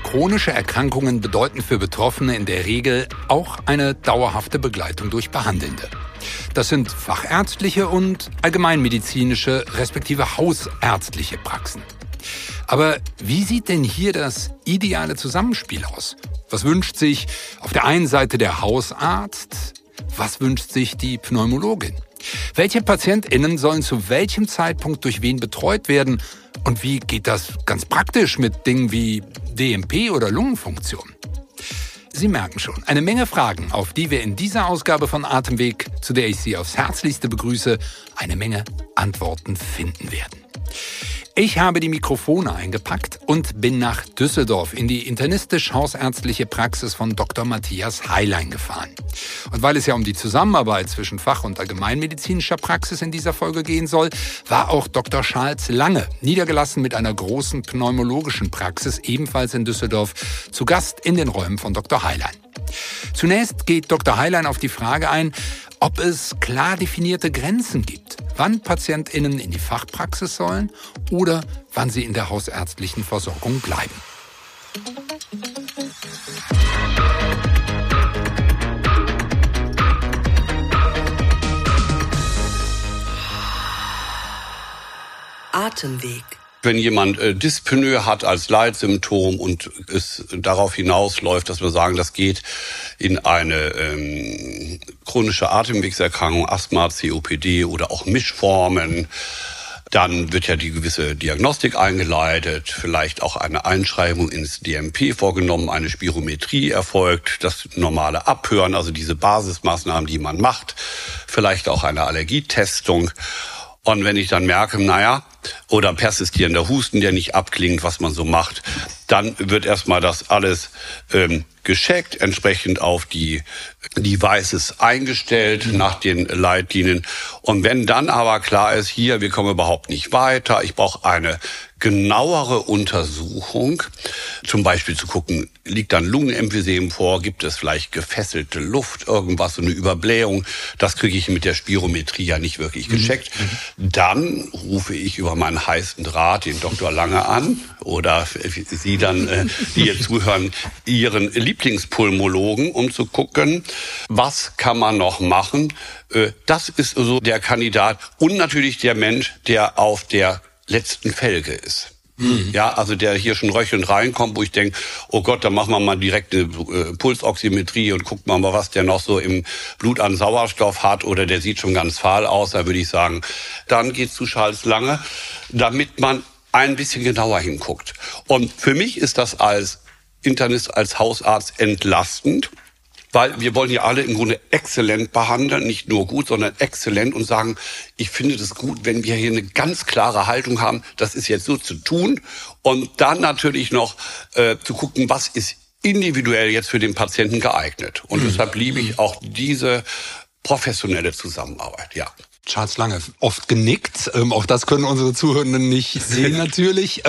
chronische Erkrankungen bedeuten für Betroffene in der Regel auch eine dauerhafte Begleitung durch Behandelnde. Das sind fachärztliche und allgemeinmedizinische respektive hausärztliche Praxen. Aber wie sieht denn hier das ideale Zusammenspiel aus? Was wünscht sich auf der einen Seite der Hausarzt? Was wünscht sich die Pneumologin? Welche PatientInnen sollen zu welchem Zeitpunkt durch wen betreut werden? Und wie geht das ganz praktisch mit Dingen wie DNP oder Lungenfunktion? Sie merken schon, eine Menge Fragen, auf die wir in dieser Ausgabe von Atemweg, zu der ich Sie aufs Herzlichste begrüße, eine Menge Antworten finden werden. Ich habe die Mikrofone eingepackt und bin nach Düsseldorf in die internistisch-hausärztliche Praxis von Dr. Matthias Heilein gefahren. Und weil es ja um die Zusammenarbeit zwischen Fach- und allgemeinmedizinischer Praxis in dieser Folge gehen soll, war auch Dr. Charles Lange, niedergelassen mit einer großen pneumologischen Praxis, ebenfalls in Düsseldorf, zu Gast in den Räumen von Dr. Heilein. Zunächst geht Dr. Heilein auf die Frage ein, ob es klar definierte Grenzen gibt, wann PatientInnen in die Fachpraxis sollen oder wann sie in der hausärztlichen Versorgung bleiben. Atemweg. Wenn jemand Dyspnoe hat als Leitsymptom und es darauf hinausläuft, dass wir sagen, das geht in eine chronische Atemwegserkrankung, Asthma, COPD oder auch Mischformen, dann wird ja die gewisse Diagnostik eingeleitet, vielleicht auch eine Einschreibung ins DNP vorgenommen, eine Spirometrie erfolgt, das normale Abhören, also diese Basismaßnahmen, die man macht, vielleicht auch eine Allergietestung. Und wenn ich dann merke, oder persistierender Husten, der nicht abklingt, was man so macht, dann wird erstmal das alles gecheckt, entsprechend auf die Devices eingestellt nach den Leitlinien. Und wenn dann aber klar ist, wir kommen überhaupt nicht weiter, ich brauche eine genauere Untersuchung, zum Beispiel zu gucken, liegt dann Lungenemphysem vor, gibt es vielleicht gefesselte Luft, irgendwas, so eine Überblähung, das kriege ich mit der Spirometrie ja nicht wirklich gecheckt. Dann rufe ich über meinen heißen Draht den Dr. Lange an oder Sie dann, die hier zuhören, Ihren Lieblingspulmologen, um zu gucken, was kann man noch machen. Das ist so der Kandidat und natürlich der Mensch, der auf der letzten Felge ist. Ja, also der hier schon röchelnd reinkommt, wo ich denke, oh Gott, da machen wir mal direkt eine Pulsoximetrie und gucken wir mal, was der noch so im Blut an Sauerstoff hat oder der sieht schon ganz fahl aus, da würde ich sagen, dann geht's zu Charles Lange, damit man ein bisschen genauer hinguckt. Und für mich ist das als Internist, als Hausarzt entlastend, weil wir wollen ja alle im Grunde exzellent behandeln, nicht nur gut, sondern exzellent und sagen, ich finde das gut, wenn wir hier eine ganz klare Haltung haben, das ist jetzt so zu tun und dann natürlich noch zu gucken, was ist individuell jetzt für den Patienten geeignet. Und deshalb liebe ich auch diese professionelle Zusammenarbeit, ja. Charles Lange, oft genickt. Auch das können unsere Zuhörenden nicht sehen natürlich.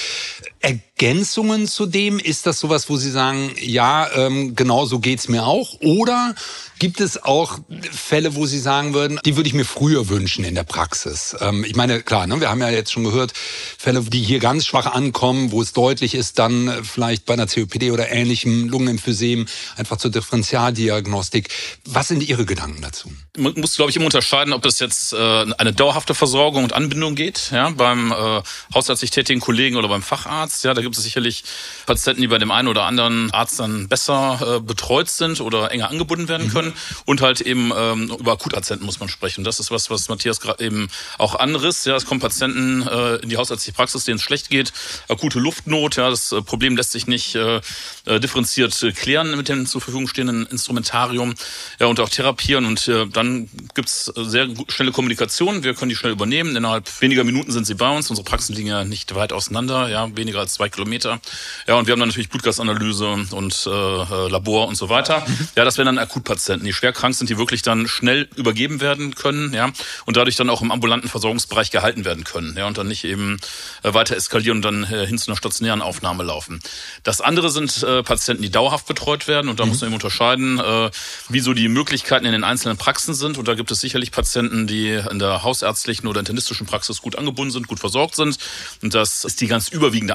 Ergänzungen zu dem, ist das sowas, wo Sie sagen, ja, genau so geht's mir auch? Oder gibt es auch Fälle, wo Sie sagen würden, die würde ich mir früher wünschen in der Praxis? Ich meine, klar, wir haben ja jetzt schon gehört, Fälle, die hier ganz schwach ankommen, wo es deutlich ist, dann vielleicht bei einer COPD oder ähnlichem Lungenemphysem einfach zur Differentialdiagnostik. Was sind Ihre Gedanken dazu? Man muss, glaube ich, immer unterscheiden, ob das jetzt eine dauerhafte Versorgung und Anbindung geht, ja, beim hausärztlich tätigen Kollegen oder beim Facharzt. Ja, da gibt es sicherlich Patienten, die bei dem einen oder anderen Arzt dann besser betreut sind oder enger angebunden werden können. Und halt eben über Akutatenten muss man sprechen. Das ist was Matthias gerade eben auch anriss. Ja, es kommen Patienten in die hausärztliche Praxis, denen es schlecht geht, akute Luftnot. Ja, das Problem lässt sich nicht differenziert klären mit dem zur Verfügung stehenden Instrumentarium, ja, und auch therapieren. Und dann gibt's sehr schnelle Kommunikation. Wir können die schnell übernehmen. Innerhalb weniger Minuten sind sie bei uns. Unsere Praxen liegen ja nicht weit auseinander, ja, weniger als 2 Kilometer. Ja, und wir haben dann natürlich Blutgasanalyse und Labor und so weiter. Ja, das wären dann Akutpatienten, die schwer krank sind, die wirklich dann schnell übergeben werden können, ja, und dadurch dann auch im ambulanten Versorgungsbereich gehalten werden können, ja, und dann nicht eben weiter eskalieren und dann hin zu einer stationären Aufnahme laufen. Das andere sind Patienten, die dauerhaft betreut werden, und da muss man eben unterscheiden, wie so die Möglichkeiten in den einzelnen Praxen sind, und da gibt es sicherlich Patienten, die in der hausärztlichen oder internistischen Praxis gut angebunden sind, gut versorgt sind, und das ist die ganz überwiegende Anzahl der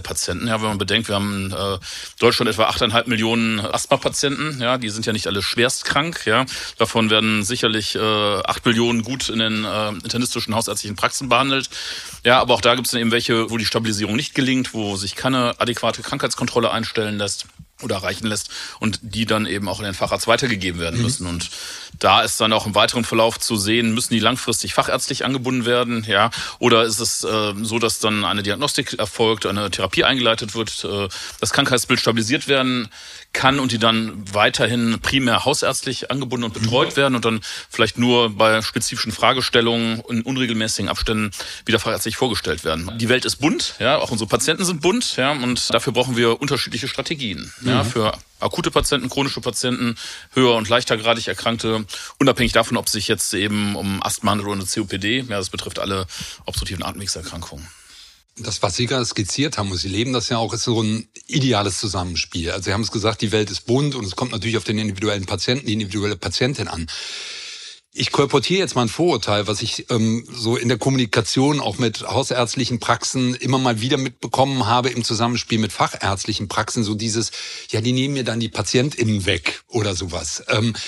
Patienten. Ja, wenn man bedenkt, wir haben in Deutschland etwa 8,5 Millionen Asthma-Patienten. Ja, die sind ja nicht alle schwerstkrank. Ja, davon werden sicherlich 8 Millionen gut in den internistischen hausärztlichen Praxen behandelt. Ja, aber auch da gibt es dann eben welche, wo die Stabilisierung nicht gelingt, wo sich keine adäquate Krankheitskontrolle einstellen lässt oder erreichen lässt und die dann eben auch in den Facharzt weitergegeben werden müssen. Und da ist dann auch im weiteren Verlauf zu sehen, müssen die langfristig fachärztlich angebunden werden, ja, oder ist es so, dass dann eine Diagnostik erfolgt, eine Therapie eingeleitet wird, das Krankheitsbild stabilisiert werden kann und die dann weiterhin primär hausärztlich angebunden und betreut werden und dann vielleicht nur bei spezifischen Fragestellungen in unregelmäßigen Abständen wieder fachärztlich vorgestellt werden. Die Welt ist bunt, ja, auch unsere Patienten sind bunt, ja, und dafür brauchen wir unterschiedliche Strategien, ja, für akute Patienten, chronische Patienten, höher- und leichtergradig Erkrankte, unabhängig davon, ob es sich jetzt eben um Asthma handelt oder eine COPD, ja, das betrifft alle obstruktiven Atemwegserkrankungen. Das, was Sie gerade skizziert haben, und Sie leben das ja auch, ist so ein ideales Zusammenspiel. Also Sie haben es gesagt, die Welt ist bunt und es kommt natürlich auf den individuellen Patienten, die individuelle Patientin an. Ich kolportiere jetzt mal ein Vorurteil, was ich so in der Kommunikation auch mit hausärztlichen Praxen immer mal wieder mitbekommen habe im Zusammenspiel mit fachärztlichen Praxen, so dieses, ja, die nehmen mir dann die PatientInnen weg oder sowas.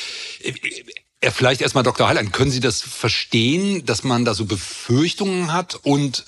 Vielleicht erstmal Dr. Heiland, können Sie das verstehen, dass man da so Befürchtungen hat und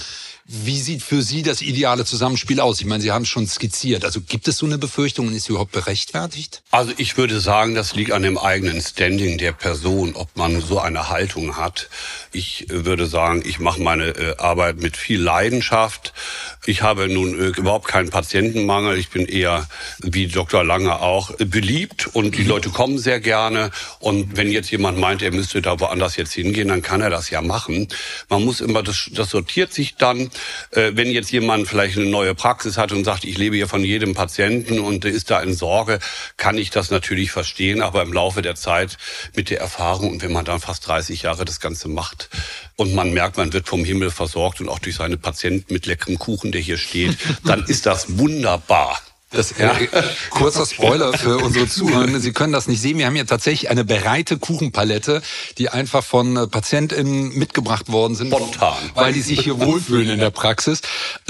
wie sieht für Sie das ideale Zusammenspiel aus? Ich meine, Sie haben es schon skizziert. Also gibt es so eine Befürchtung und ist sie überhaupt berechtfertigt? Also ich würde sagen, das liegt an dem eigenen Standing der Person, ob man so eine Haltung hat. Ich würde sagen, ich mache meine Arbeit mit viel Leidenschaft. Ich habe nun überhaupt keinen Patientenmangel. Ich bin eher, wie Dr. Lange auch, beliebt und die Leute kommen sehr gerne. Und wenn jetzt jemand meint, er müsste da woanders jetzt hingehen, dann kann er das ja machen. Man muss immer, das sortiert sich dann. Wenn jetzt jemand vielleicht eine neue Praxis hat und sagt, ich lebe hier von jedem Patienten und ist da in Sorge, kann ich das natürlich verstehen. Aber im Laufe der Zeit mit der Erfahrung und wenn man dann fast 30 Jahre das Ganze macht und man merkt, man wird vom Himmel versorgt und auch durch seine Patienten mit leckerem Kuchen, der hier steht, dann ist das wunderbar. Das, kurzer Spoiler für unsere Zuhörer. Sie können das nicht sehen. Wir haben hier tatsächlich eine breite Kuchenpalette, die einfach von PatientInnen mitgebracht worden sind. Spontan. Weil die sich hier wohlfühlen in der Praxis.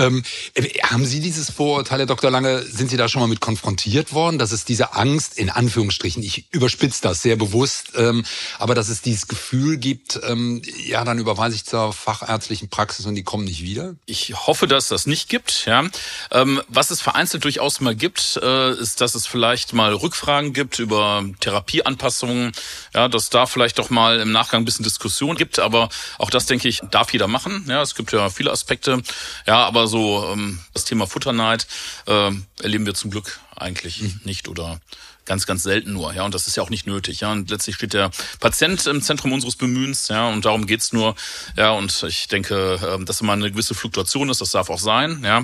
Haben Sie dieses Vorurteil, Herr Dr. Lange, sind Sie da schon mal mit konfrontiert worden, dass es diese Angst, in Anführungsstrichen, ich überspitze das sehr bewusst, aber dass es dieses Gefühl gibt, ja, dann überweise ich zur fachärztlichen Praxis und die kommen nicht wieder? Ich hoffe, dass das nicht gibt. Ja. Was es vereinzelt durchaus mal gibt, ist, dass es vielleicht mal Rückfragen gibt über Therapieanpassungen, ja, dass da vielleicht doch mal im Nachgang ein bisschen Diskussion gibt, aber auch das, denke ich, darf jeder machen. Ja, es gibt ja viele Aspekte, ja, aber so das Thema Futterneid erleben wir zum Glück eigentlich nicht oder ganz, ganz selten nur, ja, und das ist ja auch nicht nötig, ja, und letztlich steht der Patient im Zentrum unseres Bemühens, ja, und darum geht's nur, ja, und ich denke, dass immer eine gewisse Fluktuation ist, das darf auch sein, ja.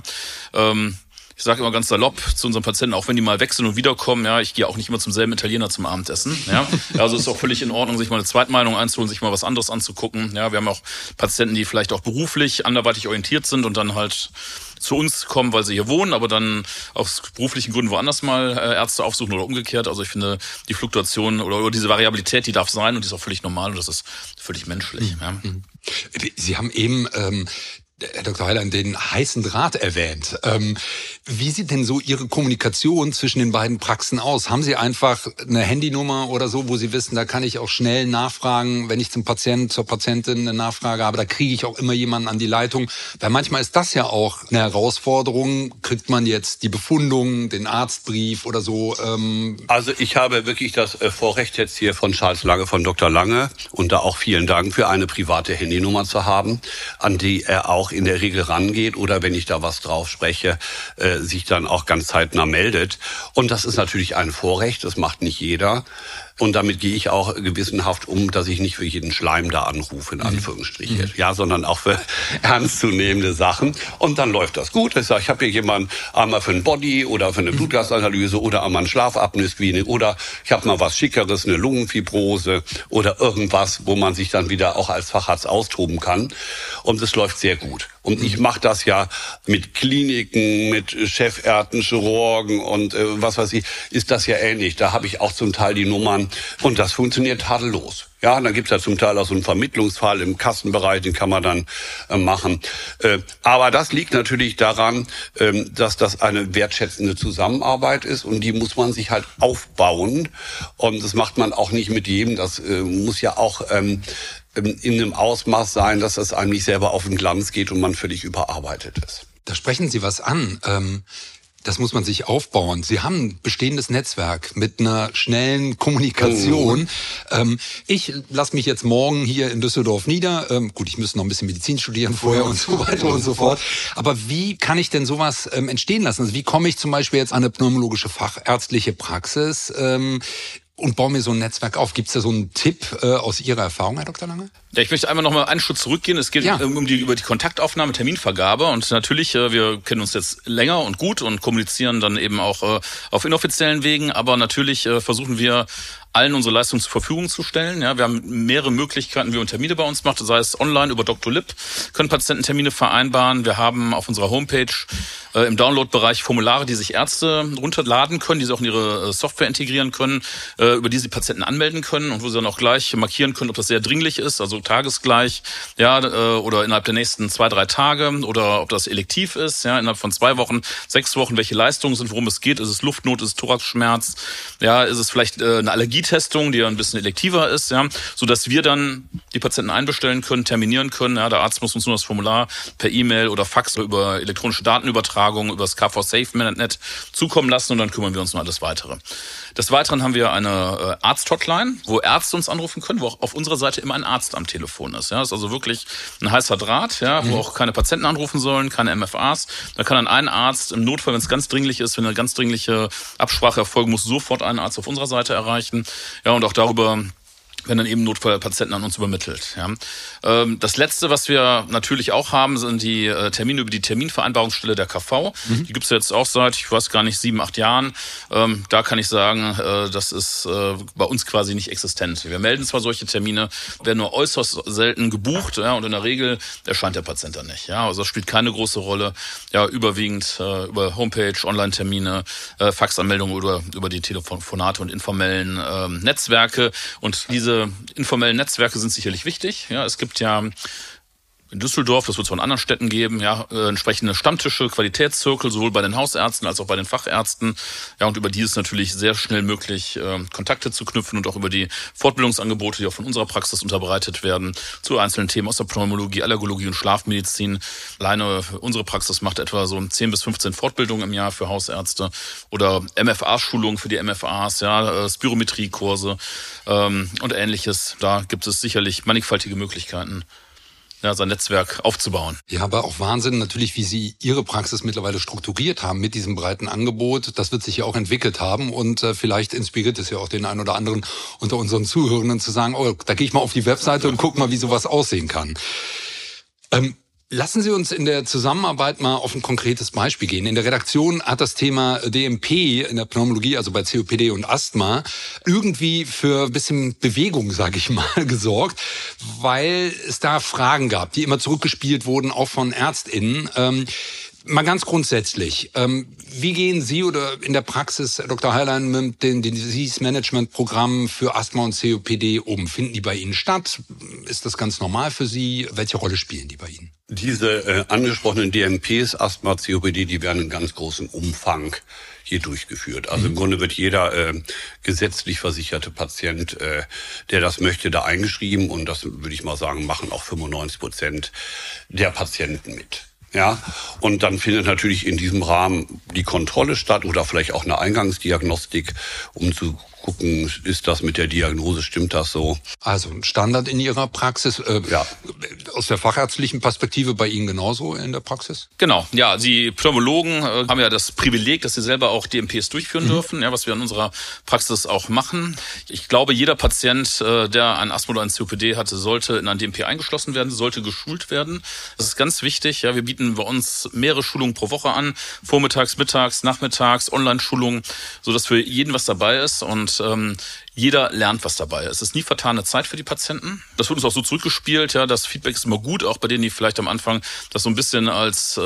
Ich sage immer ganz salopp zu unseren Patienten, auch wenn die mal wechseln und wiederkommen, ja, ich gehe auch nicht immer zum selben Italiener zum Abendessen, ja. Also ist auch völlig in Ordnung, sich mal eine Zweitmeinung einzuholen, sich mal was anderes anzugucken, ja. Wir haben auch Patienten, die vielleicht auch beruflich anderweitig orientiert sind und dann halt zu uns kommen, weil sie hier wohnen, aber dann aus beruflichen Gründen woanders mal Ärzte aufsuchen oder umgekehrt. Also ich finde, die Fluktuation oder diese Variabilität, die darf sein und die ist auch völlig normal und das ist völlig menschlich. Ja. Sie haben eben Herr Dr. Heiland, den heißen Draht erwähnt. Wie sieht denn so Ihre Kommunikation zwischen den beiden Praxen aus? Haben Sie einfach eine Handynummer oder so, wo Sie wissen, da kann ich auch schnell nachfragen, wenn ich zum Patienten, zur Patientin eine Nachfrage habe, da kriege ich auch immer jemanden an die Leitung. Weil manchmal ist das ja auch eine Herausforderung. Kriegt man jetzt die Befundung, den Arztbrief oder so? Also ich habe wirklich das Vorrecht jetzt hier von Charles Lange, von Dr. Lange und da auch vielen Dank für eine private Handynummer zu haben, an die er auch in der Regel rangeht oder wenn ich da was drauf spreche, sich dann auch ganz zeitnah meldet. Und das ist natürlich ein Vorrecht, das macht nicht jeder. Und damit gehe ich auch gewissenhaft um, dass ich nicht für jeden Schleim da anrufe, in Anführungsstrichen. Ja, sondern auch für ernstzunehmende Sachen. Und dann läuft das gut. Ich sage, ich habe hier jemanden einmal für ein Body oder für eine Blutgasanalyse oder einmal ein Schlafapnoe-Screening oder ich habe mal was Schickeres, eine Lungenfibrose oder irgendwas, wo man sich dann wieder auch als Facharzt austoben kann. Und es läuft sehr gut. Und ich mache das ja mit Kliniken, mit Chefärzten, Chirurgen und was weiß ich, ist das ja ähnlich. Da habe ich auch zum Teil die Nummern Und das funktioniert tadellos. Ja, dann gibt's ja zum Teil auch so einen Vermittlungsfall im Kassenbereich, den kann man dann machen. Aber das liegt natürlich daran, dass das eine wertschätzende Zusammenarbeit ist und die muss man sich halt aufbauen. Und das macht man auch nicht mit jedem. Das muss ja auch in einem Ausmaß sein, dass das einem nicht selber auf den Glanz geht und man völlig überarbeitet ist. Da sprechen Sie was an. Das muss man sich aufbauen. Sie haben ein bestehendes Netzwerk mit einer schnellen Kommunikation. Ich lasse mich jetzt morgen hier in Düsseldorf nieder. Gut, ich müsste noch ein bisschen Medizin studieren vorher und so weiter und so fort. Aber wie kann ich denn sowas entstehen lassen? Also wie komme ich zum Beispiel jetzt an eine pneumologische fachärztliche Praxis und baue mir so ein Netzwerk auf? Gibt es da so einen Tipp aus Ihrer Erfahrung, Herr Dr. Lange? Ja, ich möchte einmal noch mal einen Schritt zurückgehen. Es geht über die Kontaktaufnahme, Terminvergabe. Und natürlich, wir kennen uns jetzt länger und gut und kommunizieren dann eben auch auf inoffiziellen Wegen. Aber natürlich versuchen wir, allen unsere Leistungen zur Verfügung zu stellen. Ja, wir haben mehrere Möglichkeiten, wie man Termine bei uns macht. Sei es online über Dr. Lipp, können Patienten Termine vereinbaren. Wir haben auf unserer Homepage im Download-Bereich Formulare, die sich Ärzte runterladen können, die sie auch in ihre Software integrieren können, über die sie Patienten anmelden können und wo sie dann auch gleich markieren können, ob das sehr dringlich ist, also tagesgleich, ja, oder innerhalb der nächsten 2-3 Tage oder ob das elektiv ist, ja, innerhalb von 2 Wochen, 6 Wochen, welche Leistungen sind, worum es geht. Ist es Luftnot, ist es Thoraxschmerz, ja, ist es vielleicht eine Allergietestung, die ja ein bisschen elektiver ist, ja, so dass wir dann die Patienten einbestellen können, terminieren können. Ja, der Arzt muss uns nur das Formular per E-Mail oder Fax oder über elektronische Datenübertragung über das KV SafeNet zukommen lassen und dann kümmern wir uns um alles Weitere. Des Weiteren haben wir eine Arzt-Hotline, wo Ärzte uns anrufen können, wo auch auf unserer Seite immer ein Arzt am Telefon ist. Ja, das ist also wirklich ein heißer Draht, ja, wo auch keine Patienten anrufen sollen, keine MFAs. Da kann dann ein Arzt im Notfall, wenn es ganz dringlich ist, wenn eine ganz dringliche Absprache erfolgen muss, sofort einen Arzt auf unserer Seite erreichen. Ja, und auch darüber werden dann eben Notfallpatienten an uns übermittelt. Ja. Das Letzte, was wir natürlich auch haben, sind die Termine über die Terminvereinbarungsstelle der KV. Die gibt's jetzt auch seit, ich weiß gar nicht, 7-8 Jahren. Da kann ich sagen, das ist bei uns quasi nicht existent. Wir melden zwar solche Termine, werden nur äußerst selten gebucht, ja, und in der Regel erscheint der Patient dann nicht. Ja. Also das spielt keine große Rolle. Ja, überwiegend über Homepage, Online-Termine, Faxanmeldungen oder über die Telefonate und informellen Netzwerke. Und diese informellen Netzwerke sind sicherlich wichtig. Ja, es gibt ja in Düsseldorf, das wird es auch in anderen Städten geben, ja, entsprechende Stammtische, Qualitätszirkel, sowohl bei den Hausärzten als auch bei den Fachärzten. Ja, und über die ist natürlich sehr schnell möglich, Kontakte zu knüpfen und auch über die Fortbildungsangebote, die auch von unserer Praxis unterbreitet werden, zu einzelnen Themen aus der Pneumologie, Allergologie und Schlafmedizin. Alleine unsere Praxis macht etwa so 10 bis 15 Fortbildungen im Jahr für Hausärzte oder MFA-Schulungen für die MFAs, ja, Spirometriekurse und Ähnliches. Da gibt es sicherlich mannigfaltige Möglichkeiten, ja, sein Netzwerk aufzubauen. Ja, aber auch Wahnsinn natürlich, wie Sie Ihre Praxis mittlerweile strukturiert haben mit diesem breiten Angebot. Das wird sich ja auch entwickelt haben und vielleicht inspiriert es ja auch den einen oder anderen unter unseren Zuhörenden zu sagen, oh, da gehe ich mal auf die Webseite und guck mal, wie sowas aussehen kann. Lassen Sie uns in der Zusammenarbeit mal auf ein konkretes Beispiel gehen. In der Redaktion hat das Thema DMP in der Pneumologie, also bei COPD und Asthma, irgendwie für ein bisschen Bewegung, sage ich mal, gesorgt, weil es da Fragen gab, die immer zurückgespielt wurden, auch von ÄrztInnen. Mal ganz grundsätzlich, wie gehen Sie oder in der Praxis, Dr. Heillein, mit den Disease-Management-Programmen für Asthma und COPD um? Finden die bei Ihnen statt? Ist das ganz normal für Sie? Welche Rolle spielen die bei Ihnen? Diese angesprochenen DMPs, Asthma, COPD, die werden in ganz großem Umfang hier durchgeführt. Also im Grunde wird jeder gesetzlich versicherte Patient, der das möchte, da eingeschrieben. Und das, würde ich mal sagen, machen auch 95% der Patienten mit. Ja, und dann findet natürlich in diesem Rahmen die Kontrolle statt oder vielleicht auch eine Eingangsdiagnostik, um zu gucken, ist das mit der Diagnose, stimmt das so? Also ein Standard in Ihrer Praxis. Ja. Aus der fachärztlichen Perspektive bei Ihnen genauso in der Praxis? Genau, ja, die Pneumologen haben ja das Privileg, dass sie selber auch DMPs durchführen dürfen, ja, was wir in unserer Praxis auch machen. Ich glaube, jeder Patient, der ein Asthma oder ein COPD hatte, sollte in ein DMP eingeschlossen werden, sollte geschult werden. Das ist ganz wichtig. Ja, wir bieten bei uns mehrere Schulungen pro Woche an, vormittags, mittags, nachmittags, Online-Schulungen, sodass für jeden was dabei ist. Und und jeder lernt was dabei. Es ist nie vertane Zeit für die Patienten. Das wird uns auch so zurückgespielt. Ja, das Feedback ist immer gut, auch bei denen, die vielleicht am Anfang das so ein bisschen als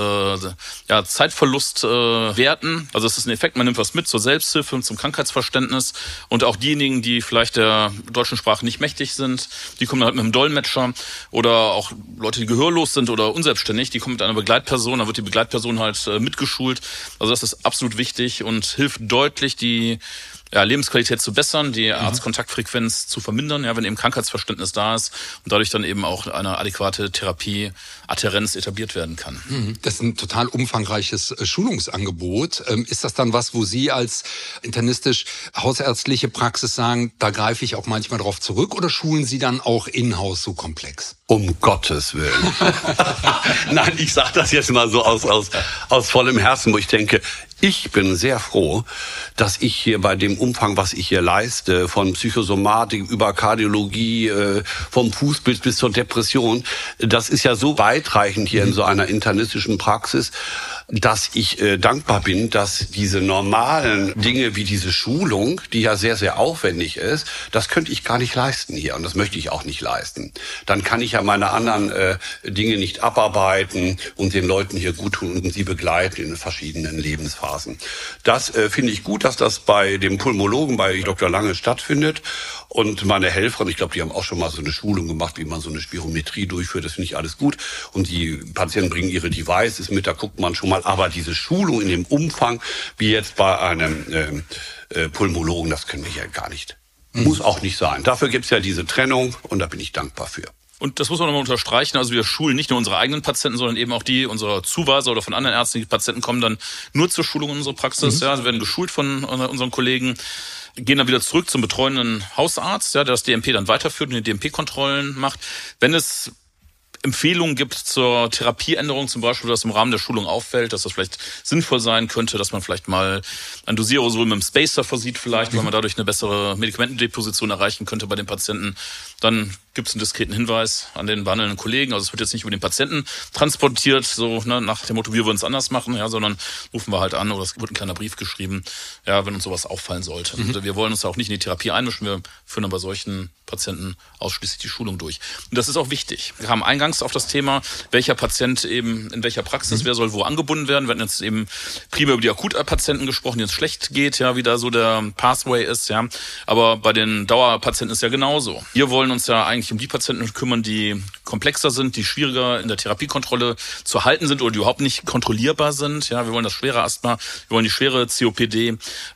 Zeitverlust werten. Also es ist ein Effekt, man nimmt was mit zur Selbsthilfe und zum Krankheitsverständnis. Und auch diejenigen, die vielleicht der deutschen Sprache nicht mächtig sind, die kommen halt mit einem Dolmetscher, oder auch Leute, die gehörlos sind oder unselbstständig, die kommen mit einer Begleitperson, dann wird die Begleitperson halt mitgeschult. Also das ist absolut wichtig und hilft deutlich, die Lebensqualität zu bessern, die Arztkontaktfrequenz zu vermindern, wenn eben Krankheitsverständnis da ist und dadurch dann eben auch eine adäquate Therapie-Adhärenz etabliert werden kann. Das ist ein total umfangreiches Schulungsangebot. Ist das dann was, wo Sie als internistisch-hausärztliche Praxis sagen, da greife ich auch manchmal drauf zurück, oder schulen Sie dann auch in-house so komplex? Um Gottes Willen. Nein, ich sage das jetzt mal so aus vollem Herzen, wo ich denke, ich bin sehr froh, dass ich hier bei dem Umfang, was ich hier leiste, von Psychosomatik über Kardiologie, vom Fußbild bis zur Depression, das ist ja so weitreichend hier in so einer internistischen Praxis, dass ich dankbar bin, dass diese normalen Dinge wie diese Schulung, die ja sehr, sehr aufwendig ist, das könnte ich gar nicht leisten hier und das möchte ich auch nicht leisten. Dann kann ich ja meine anderen Dinge nicht abarbeiten und den Leuten hier gut tun und sie begleiten in verschiedenen Lebensphasen. Das finde ich gut, dass das bei dem Pulmologen, bei Dr. Lange stattfindet. Und meine Helferin, ich glaube, die haben auch schon mal so eine Schulung gemacht, wie man so eine Spirometrie durchführt. Das finde ich alles gut. Und die Patienten bringen ihre Devices mit, da guckt man schon mal. Aber diese Schulung in dem Umfang, wie jetzt bei einem Pulmologen, das können wir ja gar nicht. Muss auch nicht sein. Dafür gibt es ja diese Trennung und da bin ich dankbar für. Und das muss man nochmal unterstreichen. Also wir schulen nicht nur unsere eigenen Patienten, sondern eben auch die unserer Zuweiser oder von anderen Ärzten. Die Patienten kommen dann nur zur Schulung in unsere Praxis. Ja, sie werden geschult von unseren Kollegen, gehen dann wieder zurück zum betreuenden Hausarzt, der das DMP dann weiterführt und die DMP-Kontrollen macht. Wenn es Empfehlungen gibt zur Therapieänderung, zum Beispiel, dass im Rahmen der Schulung auffällt, dass das vielleicht sinnvoll sein könnte, dass man vielleicht mal ein Dosiererosol mit einem Spacer versieht vielleicht, weil man dadurch eine bessere Medikamentendeposition erreichen könnte bei den Patienten, dann gibt es einen diskreten Hinweis an den behandelnden Kollegen. Also es wird jetzt nicht über den Patienten transportiert, so nach dem Motto, wir würden es anders machen, sondern rufen wir halt an oder es wird ein kleiner Brief geschrieben, wenn uns sowas auffallen sollte. Und wir wollen uns auch nicht in die Therapie einmischen, wir führen dann bei solchen Patienten ausschließlich die Schulung durch. Und das ist auch wichtig. Wir haben eingangs auf das Thema, welcher Patient eben in welcher Praxis, wer soll wo angebunden werden. Wir hatten jetzt eben primär über die Akutpatienten gesprochen, denen es schlecht geht, wie da so der Pathway ist, Aber bei den Dauerpatienten ist ja genauso. Wir wollen uns ja eigentlich um die Patienten kümmern, die komplexer sind, die schwieriger in der Therapiekontrolle zu halten sind oder die überhaupt nicht kontrollierbar sind. Wir wollen das schwere Asthma, wir wollen die schwere COPD.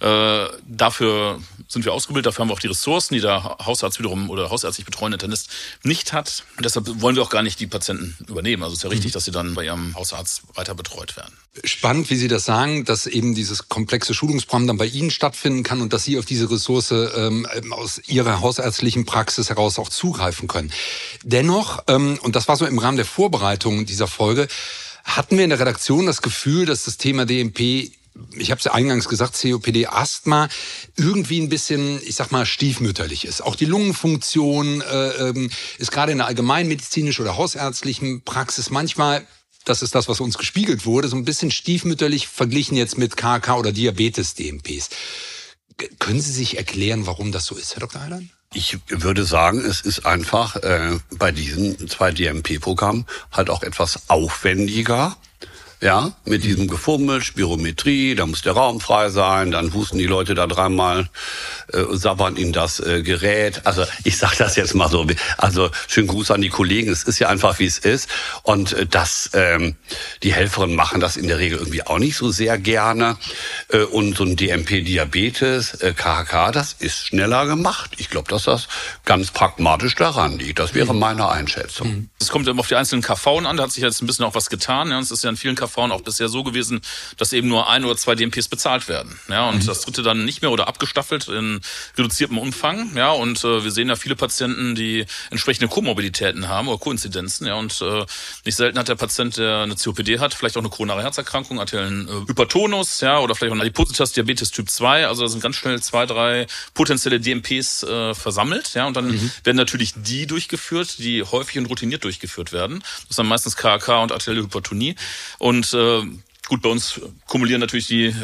Dafür sind wir ausgebildet, dafür haben wir auch die Ressourcen, die der Hausarzt wiederum oder hausärztlich betreuende Internist nicht hat. Und deshalb wollen wir auch gar nicht die Patienten übernehmen. Also es ist ja richtig, dass sie dann bei ihrem Hausarzt weiter betreut werden. Spannend, wie Sie das sagen, dass eben dieses komplexe Schulungsprogramm dann bei Ihnen stattfinden kann und dass Sie auf diese Ressource aus Ihrer hausärztlichen Praxis heraus auch zugreifen können. Dennoch, und das war so im Rahmen der Vorbereitung dieser Folge, hatten wir in der Redaktion das Gefühl, dass das Thema DMP, ich habe es ja eingangs gesagt, COPD, Asthma, irgendwie ein bisschen, ich sag mal, stiefmütterlich ist. Auch die Lungenfunktion ist gerade in der allgemeinmedizinischen oder hausärztlichen Praxis manchmal, das ist das, was uns gespiegelt wurde, so ein bisschen stiefmütterlich verglichen jetzt mit KK oder Diabetes-DMPs. Können Sie sich erklären, warum das so ist, Herr Dr. Heiland? Ich würde sagen, es ist einfach bei diesen 2 DMP-Programmen halt auch etwas aufwendiger. Mit diesem Gefummel, Spirometrie, da muss der Raum frei sein, dann husten die Leute da dreimal, sabbern in das Gerät. Also ich sage das jetzt mal so, also schönen Gruß an die Kollegen, es ist ja einfach, wie es ist. Und die Helferinnen machen das in der Regel irgendwie auch nicht so sehr gerne. Und so ein DMP-Diabetes, KHK, das ist schneller gemacht. Ich glaube, dass das ganz pragmatisch daran liegt. Das wäre meine Einschätzung. Es kommt eben auf die einzelnen KV an, da hat sich jetzt ein bisschen auch was getan. Es ist ja in vielen KV auch bisher so gewesen, dass eben nur 1 oder 2 DMPs bezahlt werden. Und das dritte dann nicht mehr oder abgestaffelt in reduziertem Umfang. Und wir sehen ja viele Patienten, die entsprechende Komorbiditäten haben oder Koinzidenzen. Und nicht selten hat der Patient, der eine COPD hat, vielleicht auch eine koronare Herzerkrankung, arteriellen Hypertonus, oder vielleicht auch eine Adipositas, Diabetes Typ 2. Also da sind ganz schnell 2, 3 potenzielle DMPs versammelt. Und dann werden natürlich die durchgeführt, die häufig und routiniert durchgeführt werden. Das ist dann meistens KAK und arterielle Hypertonie. Und gut, bei uns kumulieren natürlich die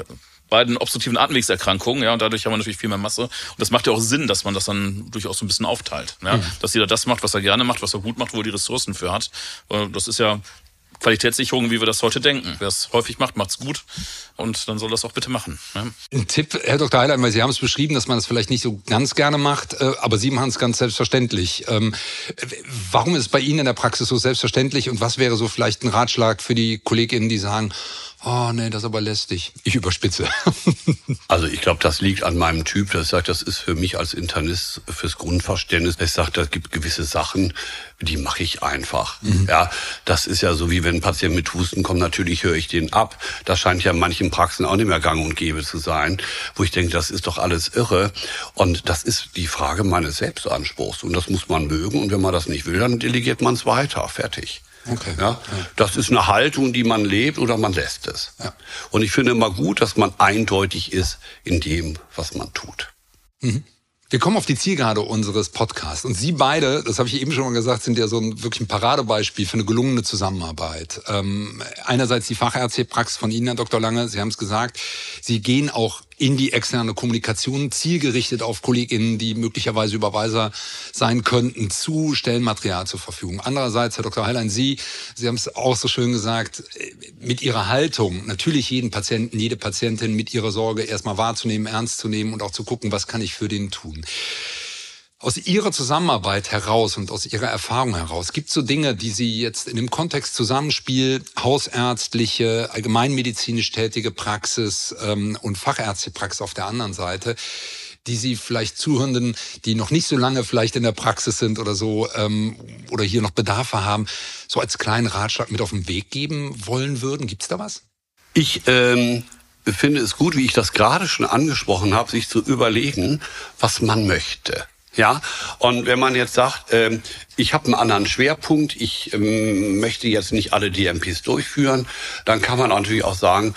beiden obstruktiven Atemwegserkrankungen, ja, und dadurch haben wir natürlich viel mehr Masse. Und das macht ja auch Sinn, dass man das dann durchaus so ein bisschen aufteilt, ja, dass jeder das macht, was er gerne macht, was er gut macht, wo er die Ressourcen für hat. Das ist ja Qualitätssicherung, wie wir das heute denken. Wer es häufig macht, macht's gut. Und dann soll das auch bitte machen. Ja. Ein Tipp, Herr Dr. Heilein, weil Sie haben es beschrieben, dass man das vielleicht nicht so ganz gerne macht, aber Sie machen es ganz selbstverständlich. Warum ist es bei Ihnen in der Praxis so selbstverständlich und was wäre so vielleicht ein Ratschlag für die KollegInnen, die sagen, oh nee, das ist aber lästig. Ich überspitze. Also ich glaube, das liegt an meinem Typ. Das ist für mich als Internist fürs Grundverständnis. Ich sage, da gibt gewisse Sachen, die mache ich einfach. Ja, das ist ja so, wie wenn ein Patient mit Husten kommt, natürlich höre ich den ab. Das scheint ja in manchen Praxen auch nicht mehr gang und gäbe zu sein, wo ich denke, das ist doch alles irre. Und das ist die Frage meines Selbstanspruchs. Und das muss man mögen. Und wenn man das nicht will, dann delegiert man es weiter. Fertig. Okay. Ja, das ist eine Haltung, die man lebt oder man lässt es. Ja. Und ich finde immer gut, dass man eindeutig ist in dem, was man tut. Wir kommen auf die Zielgerade unseres Podcasts. Und Sie beide, das habe ich eben schon mal gesagt, sind ja so wirklich ein Paradebeispiel für eine gelungene Zusammenarbeit. Einerseits die Fachärztepraxis von Ihnen, Herr Dr. Lange, Sie haben es gesagt, Sie gehen auch in die externe Kommunikation, zielgerichtet auf KollegInnen, die möglicherweise Überweiser sein könnten, zu, stellen Material zur Verfügung. Andererseits, Herr Dr. Heilein, Sie haben es auch so schön gesagt, mit Ihrer Haltung, natürlich jeden Patienten, jede Patientin mit ihrer Sorge erstmal wahrzunehmen, ernst zu nehmen und auch zu gucken, was kann ich für den tun. Aus Ihrer Zusammenarbeit heraus und aus Ihrer Erfahrung heraus, gibt es so Dinge, die Sie jetzt in dem Kontext Zusammenspiel, hausärztliche, allgemeinmedizinisch tätige Praxis und Fachärztepraxis auf der anderen Seite, die Sie vielleicht Zuhörenden, die noch nicht so lange vielleicht in der Praxis sind oder so, oder hier noch Bedarfe haben, so als kleinen Ratschlag mit auf den Weg geben wollen würden? Gibt es da was? Ich finde es gut, wie ich das gerade schon angesprochen habe, sich zu überlegen, was man möchte. Ja, und wenn man jetzt sagt, ich habe einen anderen Schwerpunkt, ich möchte jetzt nicht alle DMPs durchführen, dann kann man natürlich auch sagen,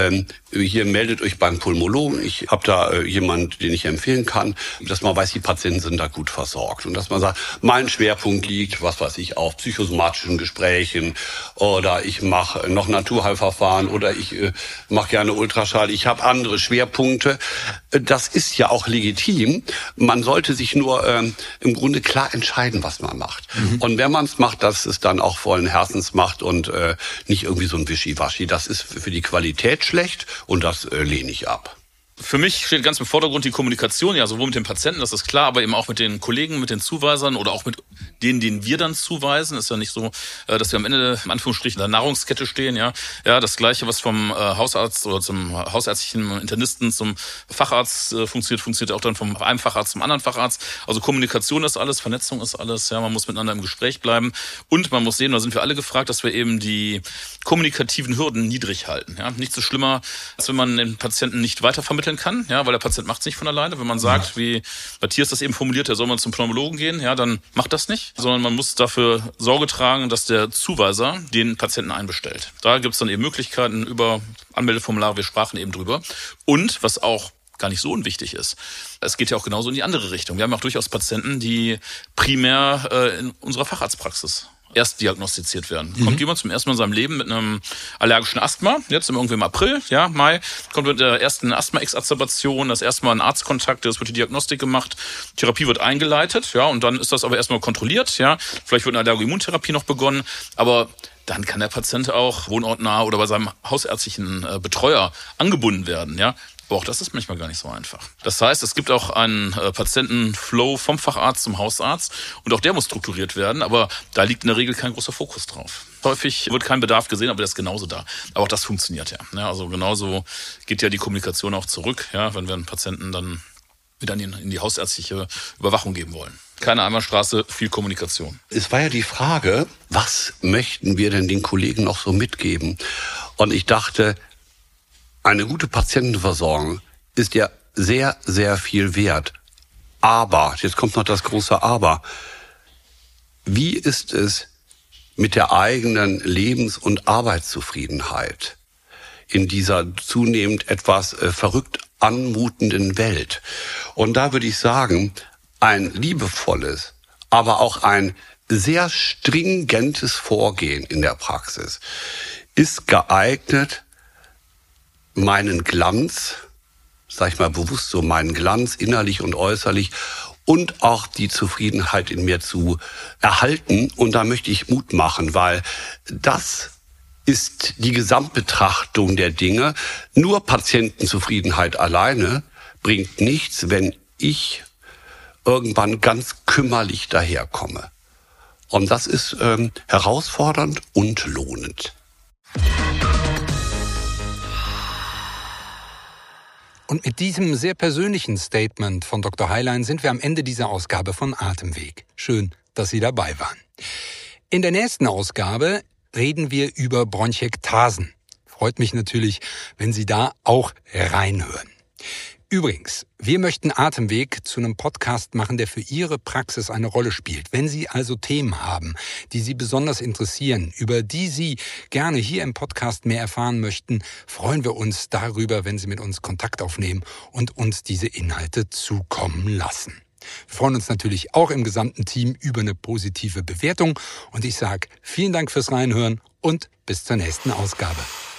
hier meldet euch beim Pulmologen, ich habe da jemanden, den ich empfehlen kann, dass man weiß, die Patienten sind da gut versorgt. Und dass man sagt, mein Schwerpunkt liegt, was weiß ich, auf psychosomatischen Gesprächen oder ich mache noch Naturheilverfahren oder ich mache gerne Ultraschall, ich habe andere Schwerpunkte. Das ist ja auch legitim. Man sollte sich nur im Grunde klar entscheiden, was man macht. Und wenn man es macht, dass es dann auch vollen Herzens macht und nicht irgendwie so ein Wischiwaschi. Das ist für die Qualität schlecht und das lehne ich ab. Für mich steht ganz im Vordergrund die Kommunikation, ja, sowohl mit den Patienten, das ist klar, aber eben auch mit den Kollegen, mit den Zuweisern oder auch mit denen wir dann zuweisen. Ist ja nicht so, dass wir am Ende, in Anführungsstrichen, der Nahrungskette stehen, ja. Ja, das Gleiche, was vom Hausarzt oder zum hausärztlichen Internisten zum Facharzt funktioniert auch dann vom einem Facharzt zum anderen Facharzt. Also Kommunikation ist alles, Vernetzung ist alles, ja. Man muss miteinander im Gespräch bleiben und man muss sehen, da sind wir alle gefragt, dass wir eben die kommunikativen Hürden niedrig halten, ja. Nichts so schlimmer, als wenn man den Patienten nicht weitervermitteln kann, ja, weil der Patient macht es nicht von alleine. Wenn man sagt, wie Matthias das eben formuliert, er soll mal zum Pneumologen gehen, ja, dann macht das nicht, sondern man muss dafür Sorge tragen, dass der Zuweiser den Patienten einbestellt. Da gibt es dann eben Möglichkeiten über Anmeldeformulare, wir sprachen eben drüber. Und was auch gar nicht so unwichtig ist, es geht ja auch genauso in die andere Richtung. Wir haben auch durchaus Patienten, die primär in unserer Facharztpraxis erst diagnostiziert werden. Kommt jemand zum ersten Mal in seinem Leben mit einem allergischen Asthma, jetzt irgendwie im April, ja, Mai, kommt mit der ersten Asthma-Exazerbation, das erste Mal ein Arztkontakt, es wird die Diagnostik gemacht, Therapie wird eingeleitet, ja, und dann ist das aber erstmal kontrolliert, ja, vielleicht wird eine Allergoimmuntherapie noch begonnen, aber dann kann der Patient auch wohnortnah oder bei seinem hausärztlichen Betreuer angebunden werden, ja. Aber auch das ist manchmal gar nicht so einfach. Das heißt, es gibt auch einen Patientenflow vom Facharzt zum Hausarzt und auch der muss strukturiert werden, aber da liegt in der Regel kein großer Fokus drauf. Häufig wird kein Bedarf gesehen, aber der ist genauso da. Aber auch das funktioniert ja. Also genauso geht ja die Kommunikation auch zurück, ja, wenn wir einen Patienten dann wieder in die hausärztliche Überwachung geben wollen. Keine Einbahnstraße, viel Kommunikation. Es war ja die Frage, was möchten wir denn den Kollegen noch so mitgeben? Und ich dachte, eine gute Patientenversorgung ist ja sehr, sehr viel wert. Aber, jetzt kommt noch das große Aber, wie ist es mit der eigenen Lebens- und Arbeitszufriedenheit in dieser zunehmend etwas verrückt anmutenden Welt? Und da würde ich sagen, ein liebevolles, aber auch ein sehr stringentes Vorgehen in der Praxis ist geeignet, meinen Glanz, sag ich mal bewusst so, meinen Glanz innerlich und äußerlich und auch die Zufriedenheit in mir zu erhalten. Und da möchte ich Mut machen, weil das ist die Gesamtbetrachtung der Dinge. Nur Patientenzufriedenheit alleine bringt nichts, wenn ich irgendwann ganz kümmerlich daherkomme. Und das ist herausfordernd und lohnend. Und mit diesem sehr persönlichen Statement von Dr. Heilein sind wir am Ende dieser Ausgabe von Atemweg. Schön, dass Sie dabei waren. In der nächsten Ausgabe reden wir über Bronchiektasen. Freut mich natürlich, wenn Sie da auch reinhören. Übrigens, wir möchten Atemweg zu einem Podcast machen, der für Ihre Praxis eine Rolle spielt. Wenn Sie also Themen haben, die Sie besonders interessieren, über die Sie gerne hier im Podcast mehr erfahren möchten, freuen wir uns darüber, wenn Sie mit uns Kontakt aufnehmen und uns diese Inhalte zukommen lassen. Wir freuen uns natürlich auch im gesamten Team über eine positive Bewertung und ich sage vielen Dank fürs Reinhören und bis zur nächsten Ausgabe.